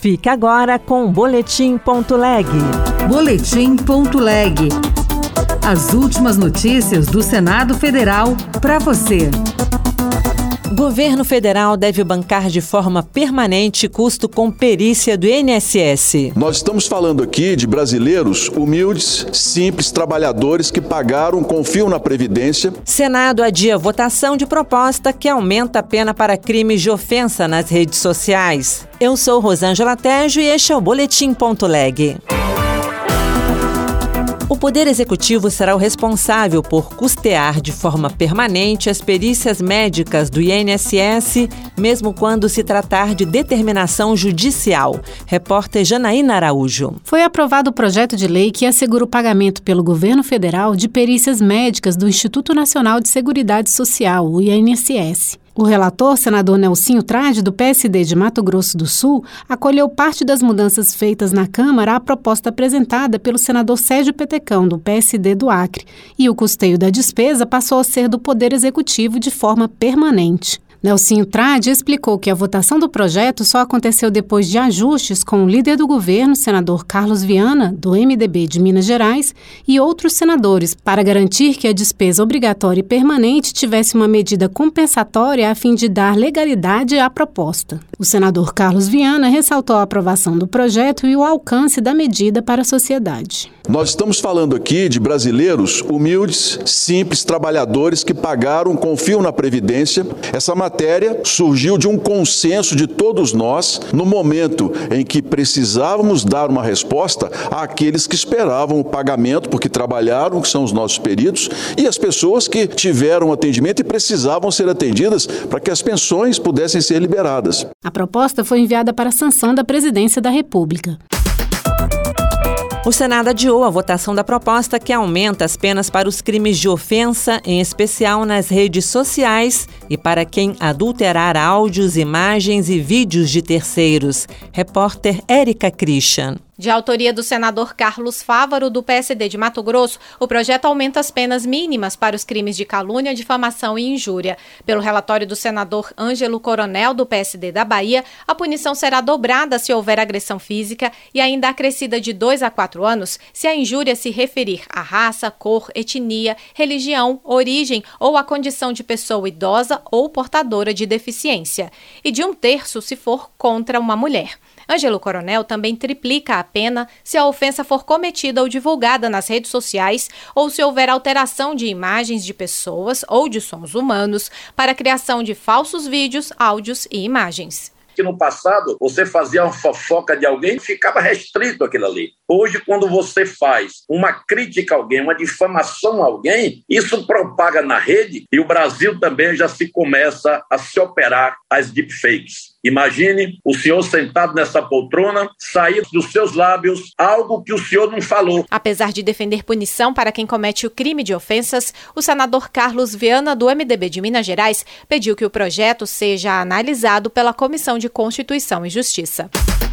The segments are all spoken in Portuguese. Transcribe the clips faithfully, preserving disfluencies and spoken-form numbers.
Fique agora com o Boletim ponto leg. Boletim ponto leg. As últimas notícias do Senado Federal para você. O governo federal deve bancar de forma permanente custo com perícia do I N S S. Nós estamos falando aqui de brasileiros humildes, simples, trabalhadores que pagaram, confiam na Previdência. Senado adia votação de proposta que aumenta a pena para crimes de ofensa nas redes sociais. Eu sou Rosângela Tejo e este é o Boletim ponto leg. O Poder Executivo será o responsável por custear de forma permanente as perícias médicas do I N S S, mesmo quando se tratar de determinação judicial. Repórter Janaína Araújo. Foi aprovado o projeto de lei que assegura o pagamento pelo governo federal de perícias médicas do Instituto Nacional de Seguridade Social, o I N S S. O relator, senador Nelsinho Trade, do P S D de Mato Grosso do Sul, acolheu parte das mudanças feitas na Câmara à proposta apresentada pelo senador Sérgio Petecão, do P S D do Acre, e o custeio da despesa passou a ser do Poder Executivo de forma permanente. Nelsinho Trade explicou que a votação do projeto só aconteceu depois de ajustes com o líder do governo, senador Carlos Viana, do M D B de Minas Gerais, e outros senadores, para garantir que a despesa obrigatória e permanente tivesse uma medida compensatória a fim de dar legalidade à proposta. O senador Carlos Viana ressaltou a aprovação do projeto e o alcance da medida para a sociedade. Nós estamos falando aqui de brasileiros humildes, simples, trabalhadores que pagaram, confiam na Previdência. Essa matéria surgiu de um consenso de todos nós no momento em que precisávamos dar uma resposta àqueles que esperavam o pagamento, porque trabalharam, que são os nossos peritos, e as pessoas que tiveram atendimento e precisavam ser atendidas para que as pensões pudessem ser liberadas. A proposta foi enviada para a sanção da Presidência da República. O Senado adiou a votação da proposta que aumenta as penas para os crimes de ofensa, em especial nas redes sociais, e para quem adulterar áudios, imagens e vídeos de terceiros. Repórter Érica Christian. De autoria do senador Carlos Fávaro, do P S D de Mato Grosso, o projeto aumenta as penas mínimas para os crimes de calúnia, difamação e injúria. Pelo relatório do senador Ângelo Coronel, do P S D da Bahia, a punição será dobrada se houver agressão física e ainda acrescida de dois a quatro anos se a injúria se referir à raça, cor, etnia, religião, origem ou à condição de pessoa idosa ou portadora de deficiência, e de um terço se for contra uma mulher. Ângelo Coronel também triplica a pena se a ofensa for cometida ou divulgada nas redes sociais ou se houver alteração de imagens de pessoas ou de sons humanos para a criação de falsos vídeos, áudios e imagens. Que no passado você fazia uma fofoca de alguém e ficava restrito aquilo ali. Hoje, quando você faz uma crítica a alguém, uma difamação a alguém, isso propaga na rede e o Brasil também já se começa a se operar as deepfakes. Imagine o senhor sentado nessa poltrona, sair dos seus lábios algo que o senhor não falou. Apesar de defender punição para quem comete o crime de ofensas, o senador Carlos Viana, do M D B de Minas Gerais, pediu que o projeto seja analisado pela Comissão de Constituição e Justiça.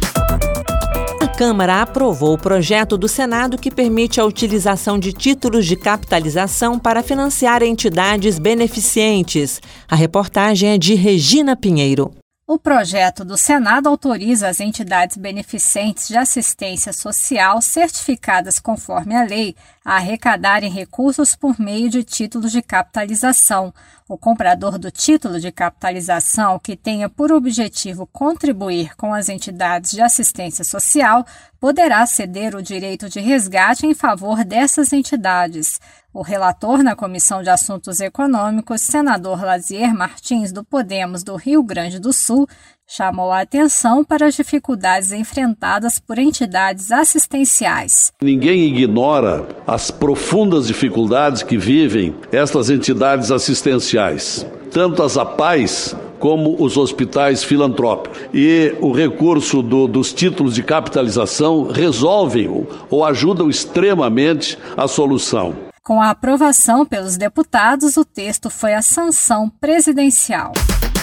A Câmara aprovou o projeto do Senado que permite a utilização de títulos de capitalização para financiar entidades beneficentes. A reportagem é de Regina Pinheiro. O projeto do Senado autoriza as entidades beneficentes de assistência social certificadas conforme a lei a arrecadarem recursos por meio de títulos de capitalização. O comprador do título de capitalização que tenha por objetivo contribuir com as entidades de assistência social poderá ceder o direito de resgate em favor dessas entidades. O relator na Comissão de Assuntos Econômicos, senador Lazier Martins, do Podemos do Rio Grande do Sul, chamou a atenção para as dificuldades enfrentadas por entidades assistenciais. Ninguém ignora as profundas dificuldades que vivem estas entidades assistenciais, tanto as APAES como os hospitais filantrópicos. E o recurso do, dos títulos de capitalização resolvem ou, ou ajudam extremamente a solução. Com a aprovação pelos deputados, o texto foi a sanção presidencial.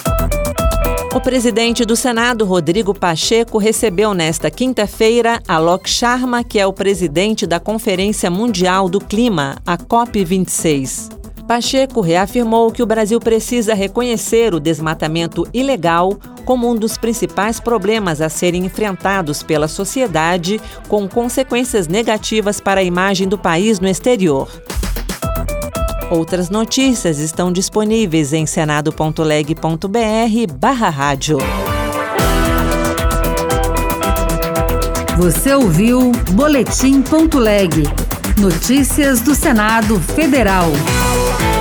O presidente do Senado, Rodrigo Pacheco, recebeu nesta quinta-feira Alok Sharma, que é o presidente da Conferência Mundial do Clima, a COP vinte e seis. Pacheco reafirmou que o Brasil precisa reconhecer o desmatamento ilegal como um dos principais problemas a serem enfrentados pela sociedade, com consequências negativas para a imagem do país no exterior. Outras notícias estão disponíveis em senado ponto leg ponto br barra rádio. Você ouviu Boletim ponto leg. Notícias do Senado Federal.